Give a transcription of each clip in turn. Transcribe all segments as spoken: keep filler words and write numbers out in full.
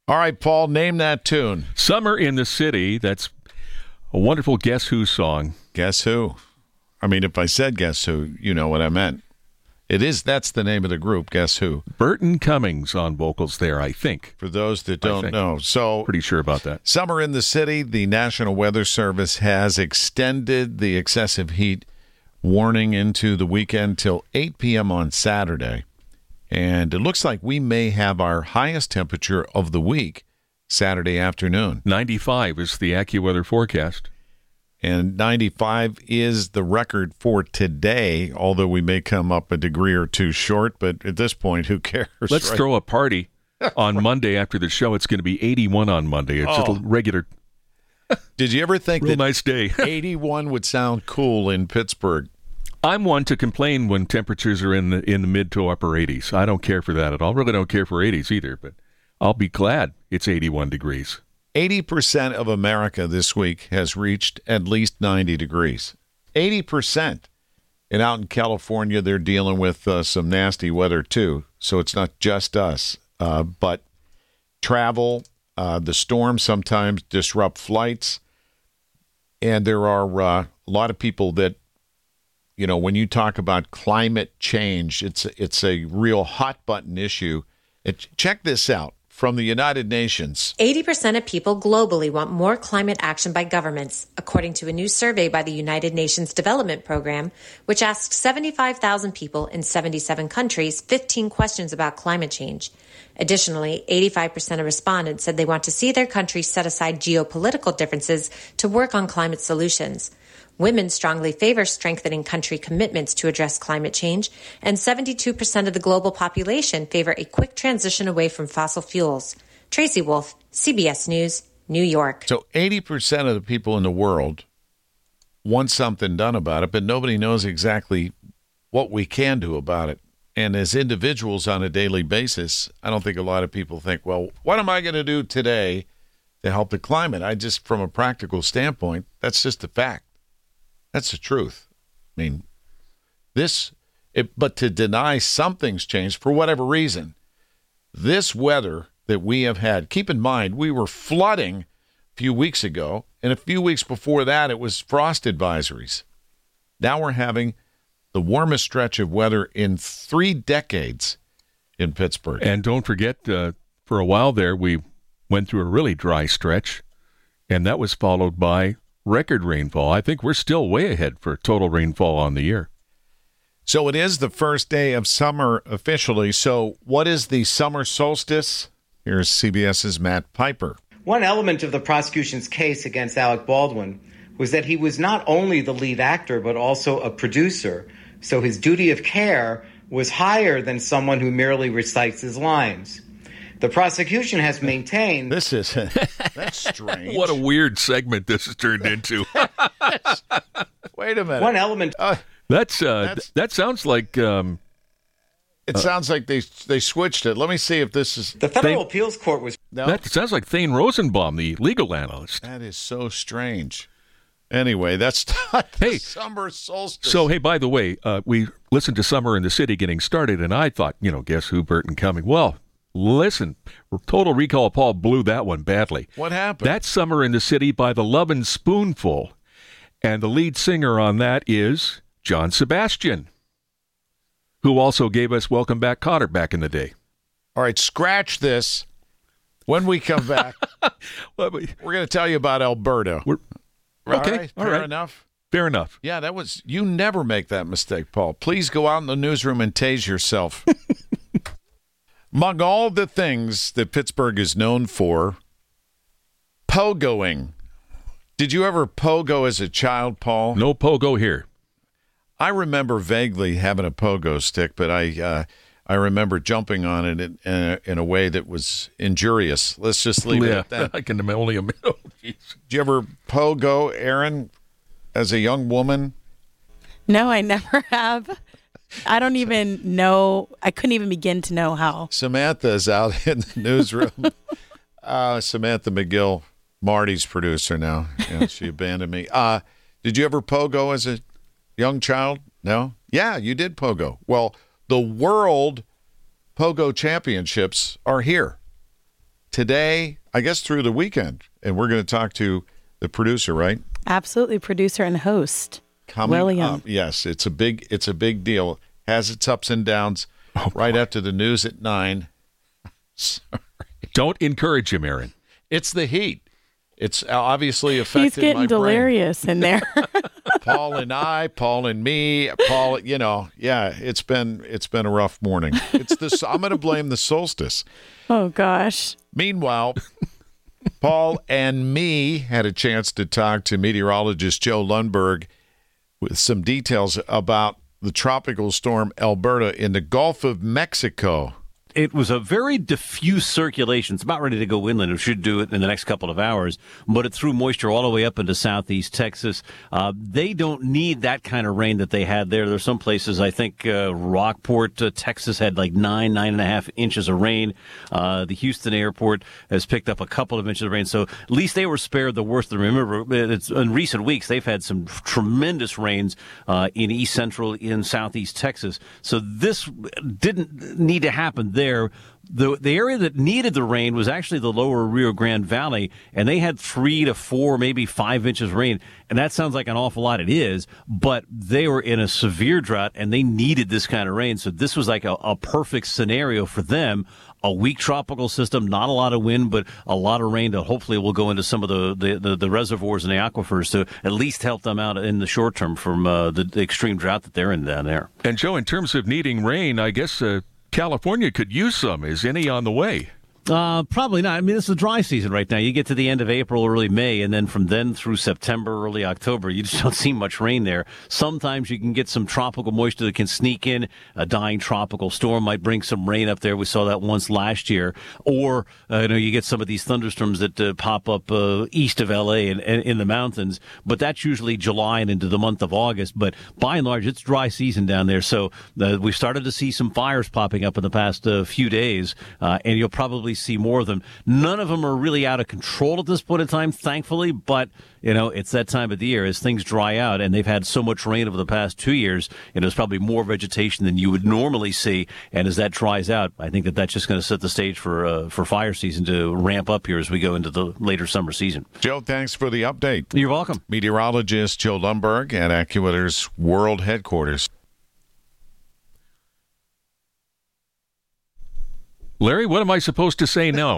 All right, Paul, name that tune. Summer in the City. That's a wonderful Guess Who song. Guess Who? I mean, if I said Guess Who, you know what I meant. It is. That's the name of the group, Guess Who? Burton Cummings on vocals there, I think. For those that don't know. So, pretty sure about that. Summer in the City, the National Weather Service has extended the excessive heat warning into the weekend till eight p.m. on Saturday. And it looks like we may have our highest temperature of the week Saturday afternoon. ninety-five is the AccuWeather forecast. And ninety-five is the record for today, although we may come up a degree or two short. But at this point, who cares? Let's right? throw a party on Monday after the show. It's going to be eighty-one on Monday. It's Oh. just a regular, Did you ever think real that nice day. eighty-one would sound cool in Pittsburgh? I'm one to complain when temperatures are in the in the mid to upper eighties. I don't care for that at all. Really don't care for eighties either, but I'll be glad it's eighty-one degrees. eighty percent of America this week has reached at least ninety degrees. eighty percent. And out in California, they're dealing with uh, some nasty weather, too. So it's not just us. Uh, but travel, uh, the storms sometimes disrupt flights. And there are uh, a lot of people that, you know, when you talk about climate change, it's, it's a real hot-button issue. It, check this out. From the United Nations. eighty percent of people globally want more climate action by governments, according to a new survey by the United Nations Development Program, which asked seventy-five thousand people in seventy-seven countries fifteen questions about climate change. Additionally, eighty-five percent of respondents said they want to see their countries set aside geopolitical differences to work on climate solutions. Women strongly favor strengthening country commitments to address climate change, and seventy-two percent of the global population favor a quick transition away from fossil fuels. Tracy Wolf, C B S News, New York. So eighty percent of the people in the world want something done about it, but nobody knows exactly what we can do about it. And as individuals on a daily basis, I don't think a lot of people think, well, what am I going to do today to help the climate? I just, from a practical standpoint, that's just a fact. That's the truth. I mean, this, it, but to deny something's changed for whatever reason, this weather that we have had, keep in mind, we were flooding a few weeks ago, and a few weeks before that, it was frost advisories. Now we're having the warmest stretch of weather in three decades in Pittsburgh. And don't forget, uh, for a while there, we went through a really dry stretch, and that was followed by record rainfall. I think we're still way ahead for total rainfall on the year. So it is the first day of summer officially. So what is the summer solstice? Here's CBS's Matt Piper. One element of the prosecution's case against Alec Baldwin was that he was not only the lead actor, but also a producer. So his duty of care was higher than someone who merely recites his lines. The prosecution has maintained... This is... That's strange. What a weird segment this has turned into. Wait a minute. One element... Uh, that's, uh, that's th- that sounds like... Um, it uh, sounds like they they switched it. Let me see if this is... The federal they, appeals court was... No? That sounds like Thane Rosenbaum, the legal analyst. That is so strange. Anyway, that's not the hey, summer solstice. So, hey, by the way, uh, we listened to Summer in the City getting started, and I thought, you know, guess who, Burton Cummings? Well... Listen, Total Recall Paul blew that one badly. What happened? That's Summer in the City by the Lovin' Spoonful. And the lead singer on that is John Sebastian, who also gave us Welcome Back, Kotter back in the day. All right, scratch this. When we come back, well, we, we're going to tell you about Alberta. We're, all okay, right, all fair right. enough. Fair enough. Yeah, that was, you never make that mistake, Paul. Please go out in the newsroom and tase yourself. Among all the things that Pittsburgh is known for, pogoing. Did you ever pogo as a child, Paul? No pogo here. I remember vaguely having a pogo stick, but I uh, I remember jumping on it in, in, a, in a way that was injurious. Let's just leave yeah, it at that. I can only imagine. Oh, Did you ever pogo, Aaron, as a young woman? No, I never have. I don't even know. I couldn't even begin to know how. Samantha is out in the newsroom. uh, Samantha McGill, Marty's producer now. You know, she abandoned me. Uh, did you ever pogo as a young child? No? Yeah, you did pogo. Well, the World Pogo Championships are here. today, I guess through the weekend. And we're going to talk to the producer, right? Absolutely, producer and host. Coming William. up. Yes, it's a big it's a big deal. Has its ups and downs. Oh, right boy. after the news at nine. Sorry. Don't encourage him, Aaron. It's the heat. It's obviously affected He's getting my brain. delirious in there. Paul and I, Paul and me, Paul. You know, yeah. It's been it's been a rough morning. It's this. I'm going to blame the solstice. Oh, gosh. Meanwhile, Paul and me had a chance to talk to meteorologist Joe Lundberg with some details about the tropical storm Alberta in the Gulf of Mexico. It was a very diffuse circulation. It's about ready to go inland. It should do it in the next couple of hours, but it threw moisture all the way up into southeast Texas. Uh, they don't need that kind of rain that they had there. There's some places, I think uh, Rockport, uh, Texas had like nine, nine and a half inches of rain. Uh, the Houston airport has picked up a couple of inches of rain. So at least they were spared the worst. Remember, it's, in recent weeks, they've had some tremendous rains uh, in east central, in southeast Texas. So this didn't need to happen there. There, the the area that needed the rain was actually the lower Rio Grande Valley, and they had three to four, maybe five inches of rain. And that sounds like an awful lot. It is, but they were in a severe drought, and they needed this kind of rain. So this was like a, a perfect scenario for them. A weak tropical system, not a lot of wind, but a lot of rain that hopefully will go into some of the, the, the, the reservoirs and the aquifers to at least help them out in the short term from uh, the, the extreme drought that they're in down there. And, Joe, in terms of needing rain, I guess uh, California could use some. Is any on the way? Uh, probably not. I mean, this is a dry season right now. You get to the end of April, early May, and then from then through September, early October, you just don't see much rain there. Sometimes you can get some tropical moisture that can sneak in. A dying tropical storm might bring some rain up there. We saw that once last year. Or, uh, you know, you get some of these thunderstorms that uh, pop up uh, east of L A and, and in the mountains. But that's usually July and into the month of August. But by and large, it's dry season down there. So uh, we've started to see some fires popping up in the past uh, few days, uh, and you'll probably see more of them. None of them are really out of control at this point in time, thankfully, but, you know, it's that time of the year as things dry out, and they've had so much rain over the past two years, and there's probably more vegetation than you would normally see, and as that dries out, I think that that's just going to set the stage for uh, for fire season to ramp up here as we go into the later summer season. Joe, thanks for the update. You're welcome. Meteorologist Joe Lundberg at AccuWeather's World Headquarters. Larry, what am I supposed to say now?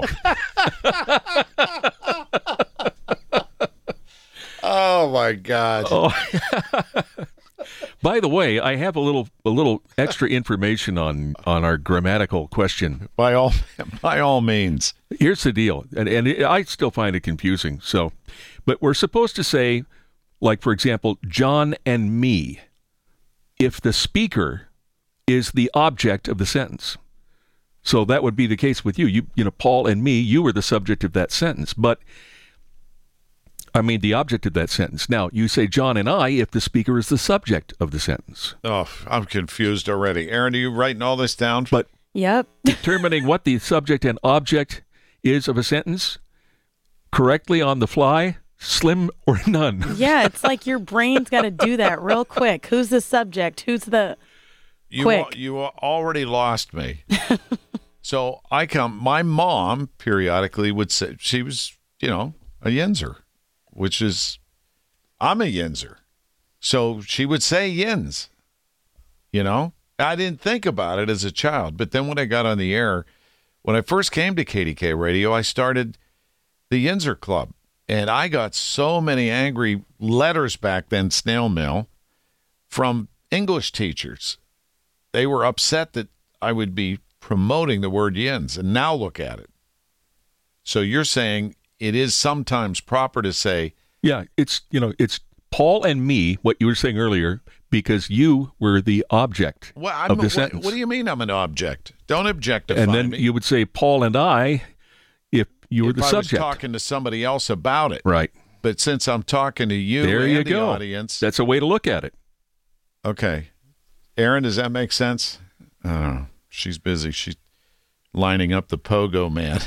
Oh, my God. Oh. By the way, I have a little a little extra information on, on our grammatical question. By all by all means. Here's the deal, and, and I still find it confusing. So, but we're supposed to say, like, for example, John and me, if the speaker is the object of the sentence. So that would be the case with you. You, you know, Paul and me, you were the subject of that sentence. But, I mean, the object of that sentence. Now, you say John and I if the speaker is the subject of the sentence. Oh, I'm confused already. Aaron, are you writing all this down? But Yep. determining what the subject and object is of a sentence correctly on the fly, slim or none. Yeah, it's like your brain's got to do that real quick. Who's the subject? Who's the... You Quick. you already lost me. So I come. My mom periodically would say she was, you know, a yinzer, which is I'm a yinzer. So she would say yins. You know, I didn't think about it as a child, but then when I got on the air, when I first came to K D K Radio, I started the Yinzer Club, and I got so many angry letters back then, snail mail, from English teachers. They were upset that I would be promoting the word yins, and now look at it. So you're saying it is sometimes proper to say... Yeah, it's, you know, it's Paul and me, what you were saying earlier, because you were the object well, I'm, of the what, sentence. What do you mean I'm an object? Don't objectify And then me. you would say Paul and I if you were if the I subject. was talking to somebody else about it. Right. But since I'm talking to you There and you the go. audience... That's a way to look at it. Okay. Aaron, does that make sense? I don't know. She's busy. She's lining up the pogo man.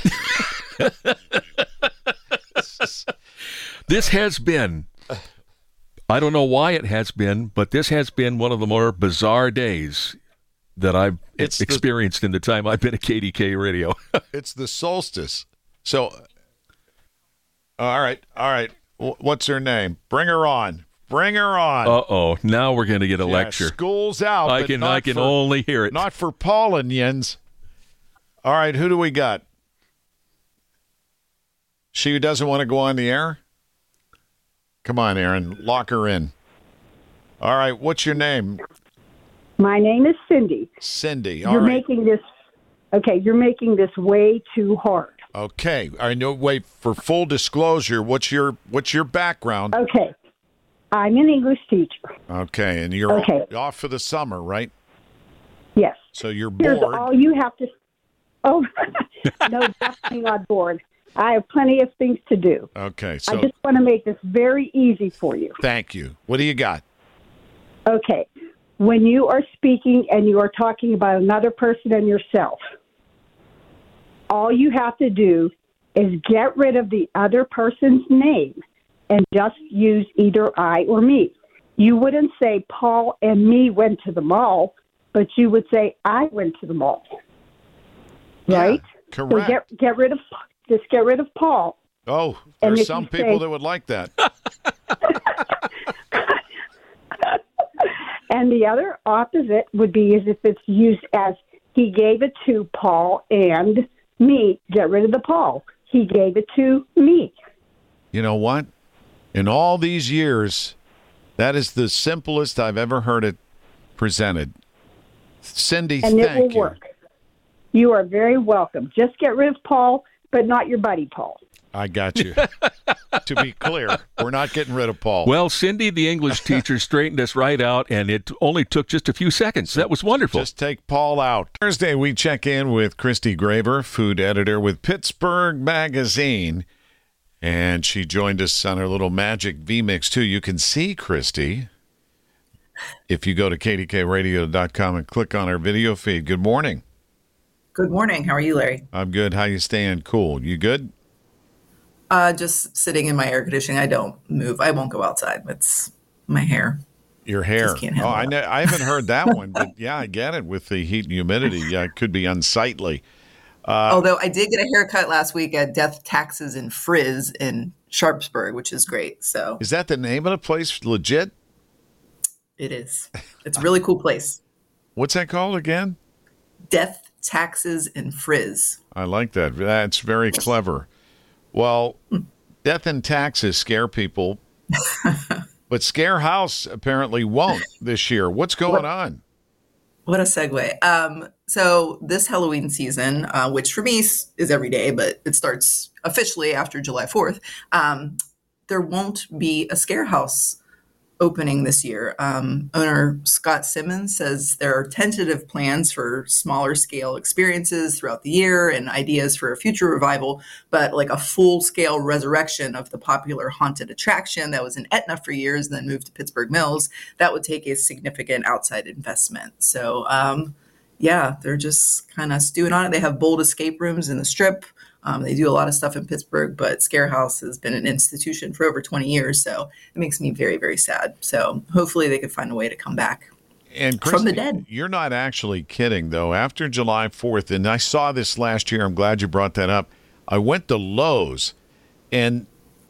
This has been, I don't know why it has been, but this has been one of the more bizarre days that I've It's the- experienced in the time I've been at K D K Radio. It's the solstice. So, all right, all right. W- What's her name? Bring her on. Bring her on. Uh oh, now we're going to get a Yeah, lecture. School's out. I but can not I can for, only hear it. Not for Paulians. All right, who do we got? She who doesn't want to go on the air? Come on, Aaron. Lock her in. All right, what's your name? My name is Cindy. Cindy. All You're right. making this, okay, you're making this way too hard. Okay. I know. Wait, for full disclosure, what's your what's your background? Okay. I'm an English teacher. Okay, and you're Okay. off for the summer, right? Yes. So you're Here's bored. all you have to, oh, no, definitely not bored. I have plenty of things to do. Okay, I so just want to make this very easy for you. thank you. What do you got? Okay. When you are speaking and you are talking about another person and yourself, all you have to do is get rid of the other person's name and just use either I or me. You wouldn't say Paul and me went to the mall, but you would say I went to the mall. Right? Yeah, So correct. get get rid of just get rid of Paul. Oh, And there's if some you people say- that would like that. And the other opposite would be as if it's used as he gave it to Paul and me. Get rid of the Paul. He gave it to me. You know what? In all these years, that is the simplest I've ever heard it presented. Cindy, And it thank will you. work. You are very welcome. Just get rid of Paul, but not your buddy Paul. I got you. To be clear, we're not getting rid of Paul. Well, Cindy, the English teacher, straightened us right out, and it only took just a few seconds. That was wonderful. Just take Paul out. Thursday, we check in with Christy Graver, food editor with Pittsburgh Magazine. And she joined us on her little Magic V-Mix, too. You can see Christy if you go to K D K radio dot com and click on our video feed. Good morning. Good morning. How are you, Larry? I'm good. How you staying? Cool. You good? Uh, just sitting in my air conditioning. I don't move. I won't go outside. It's my hair. Your hair. Just can't Oh, handle I, it. know, I haven't heard that one, but yeah, I get it. With the heat and humidity, yeah, it could be unsightly. Uh, Although I did get a haircut last week at Death Taxes and Frizz in Sharpsburg, which is great. So Is that the name of the place? Legit? it is. It's a really cool place. What's that called again? Death Taxes and Frizz. I like that. That's very clever. Well, death and taxes scare people, but Scare House apparently won't this year. What's going on? What a segue. Um, so this Halloween season, uh, which for me is every day, but it starts officially after July fourth, um, there won't be a Scare House opening this year. Um, owner Scott Simmons says there are tentative plans for smaller scale experiences throughout the year and ideas for a future revival, but like a full scale resurrection of the popular haunted attraction that was in Etna for years and then moved to Pittsburgh Mills, that would take a significant outside investment. So, um, yeah, they're just kind of stewing on it. They have bold escape rooms in the Strip. Um, they do a lot of stuff in Pittsburgh, but Scare House has been an institution for over twenty years. So it makes me very, very sad. So hopefully they could find a way to come back And from Christy, the dead. You're not actually kidding, though. After July fourth, and I saw this last year, I'm glad you brought that up. I went to Lowe's, and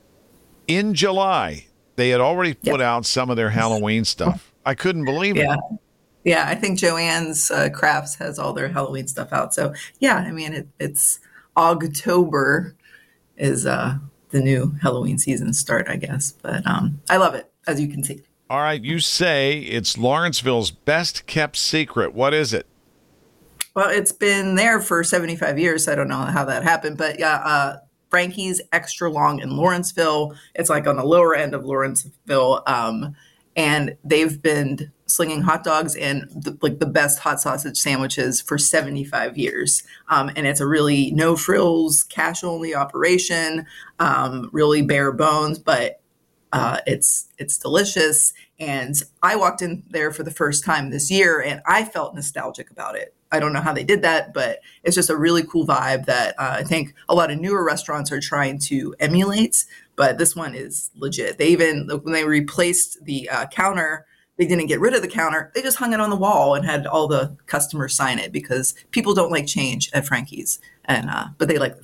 in July, they had already put Yep. out some of their Halloween stuff. I couldn't believe it. Yeah. Yeah, I think Joann's uh, Crafts has all their Halloween stuff out. So yeah, I mean, it, it's October is uh, the new Halloween season start, I guess. But um, I love it, as you can see. All right, you say it's Lawrenceville's best kept secret. What is it? Well, it's been there for seventy-five years. So I don't know how that happened, but yeah, uh, Frankie's Extra Long in Lawrenceville. It's like on the lower end of Lawrenceville, um, and they've been slinging hot dogs and the, like the best hot sausage sandwiches for seventy-five years. Um, and it's a really no frills, cash only operation, um, really bare bones, but uh, it's it's delicious. And I walked in there for the first time this year, and I felt nostalgic about it. I don't know how they did that, but it's just a really cool vibe that uh, I think a lot of newer restaurants are trying to emulate. But this one is legit. They even, when they replaced the uh, counter, they didn't get rid of the counter. They just hung it on the wall and had all the customers sign it because people don't like change at Frankie's, and uh, but they like the food.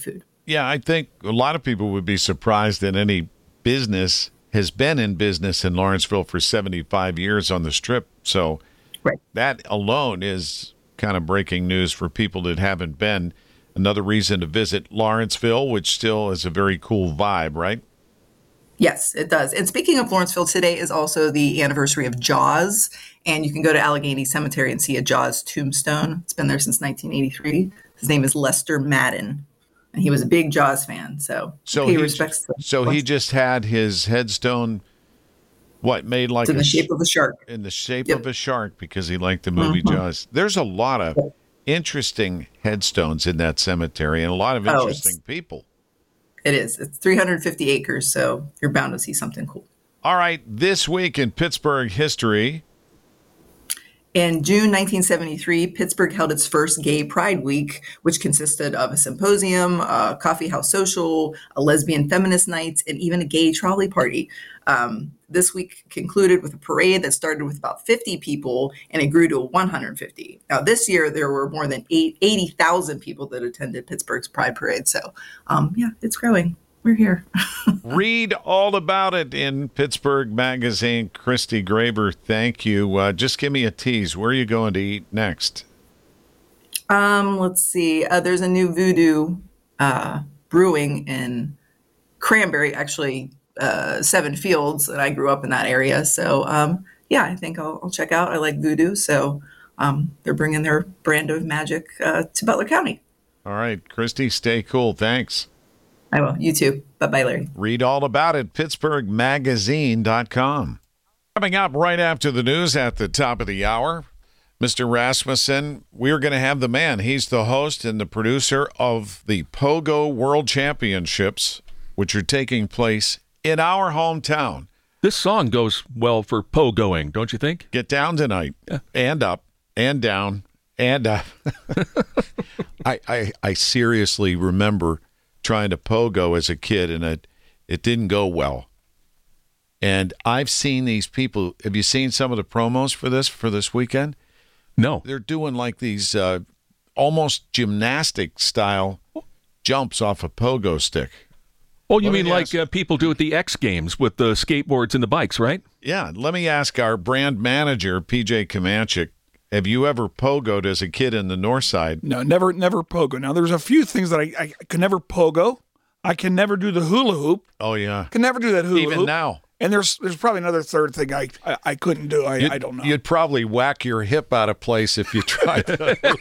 Yeah, I think a lot of people would be surprised that any business has been in business in Lawrenceville for seventy-five years on the Strip. So Right. that alone is kind of breaking news for people that haven't been. Another reason to visit Lawrenceville, which still is a very cool vibe, right? Yes, it does. And speaking of Lawrenceville, today is also the anniversary of Jaws, and you can go to Allegheny Cemetery and see a Jaws tombstone. It's been there since nineteen eighty-three. His name is Lester Madden, and he was a big Jaws fan. So, So pay he, respects to so he just had his headstone, what, made like It's in a the sh- shape of a shark. in the shape Yep. of a shark because he liked the movie Mhm. Jaws. There's a lot of interesting headstones in that cemetery and a lot of Oh, interesting it's- people. It is. It's three hundred fifty acres, so you're bound to see something cool. All right, this week in Pittsburgh history, In June nineteen seventy-three, Pittsburgh held its first Gay Pride Week, which consisted of a symposium, a coffee house social, a lesbian feminist night, and even a gay trolley party. Um, this week concluded with a parade that started with about fifty people and it grew to one hundred fifty. Now, this year, there were more than eighty thousand people that attended Pittsburgh's Pride Parade. So, um, yeah, it's growing. We're here. read all about it in Pittsburgh Magazine. Christy Graber, thank you. Uh, just give me a tease. Where are you going to eat next? Um, let's see. Uh, there's a new Voodoo uh, brewing in Cranberry, actually, uh, Seven Fields, and I grew up in that area. So, um, yeah, I think I'll, I'll check out. I like Voodoo, so um, they're bringing their brand of magic uh, to Butler County. All right, Christy, stay cool. Thanks. I will. You too. Bye-bye, Larry. Read all about it, pittsburgh magazine dot com. Coming up right after the news at the top of the hour, Mister Rasmussen, we're going to have the man. He's the host and the producer of the Pogo World Championships, which are taking place in our hometown. This song goes well for pogoing, don't you think? Get down tonight, yeah. And up, and down, and up. I, I, I seriously remember trying to pogo as a kid, and it, it didn't go well. And I've seen these people. Have you seen some of the promos for this for this weekend? No. They're doing like these uh, almost gymnastic style jumps off a pogo stick. Oh, you Let mean me like ask- uh, people do at the X Games with the skateboards and the bikes, right? Yeah. Let me ask our brand manager, P J Comanchic, have you ever pogoed as a kid in the north side? No, never, never pogo. Now, there's a few things that I, I could never pogo. I can never do the hula hoop. Oh, yeah. Can never do that hula Even hoop. now. And there's there's probably another third thing I I, I couldn't do. I, You'd, I don't know. You'd probably whack your hip out of place if you tried to.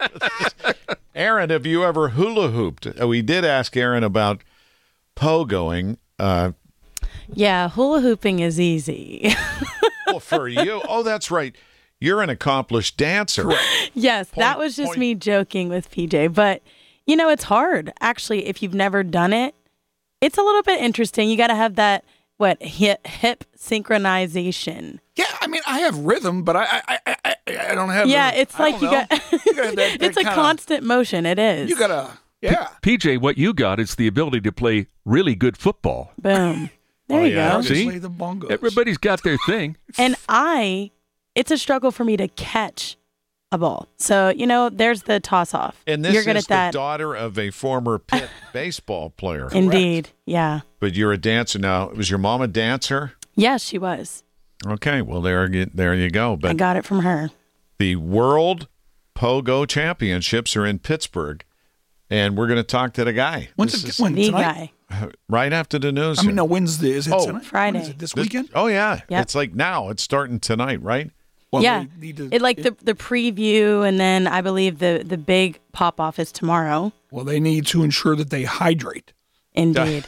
Aaron, have you ever hula hooped? Uh, We did ask Aaron about pogoing. Uh, Yeah, hula hooping is easy. well, for you, oh, that's right. You're an accomplished dancer. Yes, that Point- was just point- me joking with P J. But, you know, it's hard. Actually, if you've never done it, it's a little bit interesting. You got to have that, what, hip, hip synchronization. Yeah, I mean, I have rhythm, but I I I, I, I don't have. Yeah, the- it's I like don't you know. got, You gotta have that- that it's a kinda- constant motion. It is. You gotta, yeah. P J, what you got is the ability to play really good football. Boom. There Oh, you yeah. go. See? Play the bongos. Everybody's got their thing. And I, it's a struggle for me to catch a ball. So, you know, there's the toss off. And this You're good is at that. the daughter of a former Pitt baseball player. Indeed. Yeah. But you're a dancer now. Was your mom a dancer? Yes, she was. Okay, well, there, you- there you go. I But got it from her. the World Pogo Championships are in Pittsburgh, and we're going to talk to the guy. When's This it, is when, The tonight? guy. right after the news. I mean, no, Wednesday. Is it Oh, tonight? Friday. When is it, this This- weekend? Oh, yeah. Yep. It's like now. It's starting tonight, right? Well, yeah. they need to- It like the the preview, and then I believe the the big pop off is tomorrow. Well, they need to ensure that they hydrate. Indeed.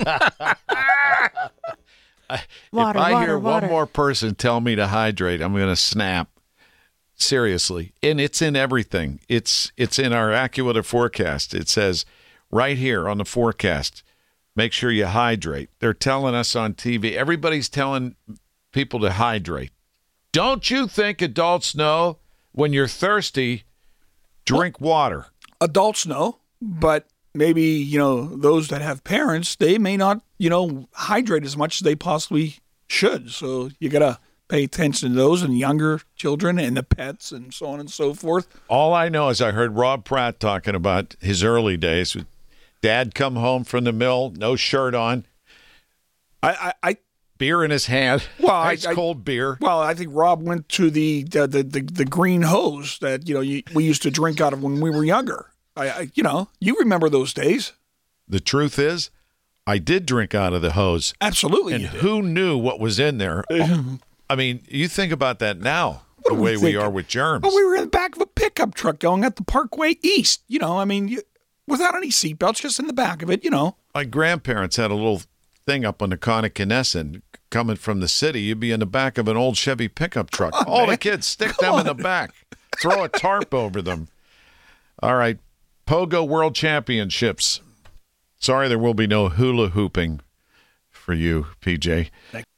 Water, if I water, hear water. one more person tell me to hydrate, I'm going to snap. Seriously. And it's in everything. It's it's in our AccuWeather forecast. It says right here on the forecast, make sure you hydrate. They're telling us on T V. Everybody's telling people to hydrate. Don't you think adults know when you're thirsty, drink water? Adults know, but maybe, you know, those that have parents, they may not, you know, hydrate as much as they possibly should. So you got to pay attention to those and younger children and the pets and so on and so forth. All I know is I heard Rob Pratt talking about his early days with Dad come home from the mill, no shirt on, I, I, I beer in his hand, well, I, ice I, cold beer. Well, I think Rob went to the the, the, the, the green hose that you know you, we used to drink out of when we were younger. I, I, you know, you remember those days. The truth is, I did drink out of the hose. Absolutely, and you did. who knew what was in there? I mean, you think about that now. The way we, we are with germs. Well, we were in the back of a pickup truck going at the Parkway East. You know, I mean, you, without any seatbelts, just in the back of it, you know. My grandparents had a little thing up on the Connoquenessing. Coming from the city, you'd be in the back of an old Chevy pickup truck. Oh, All man. the kids, stick Come them in on. the back. Throw a tarp over them. All right. Pogo World Championships. Sorry there will be no hula hooping for you, P J.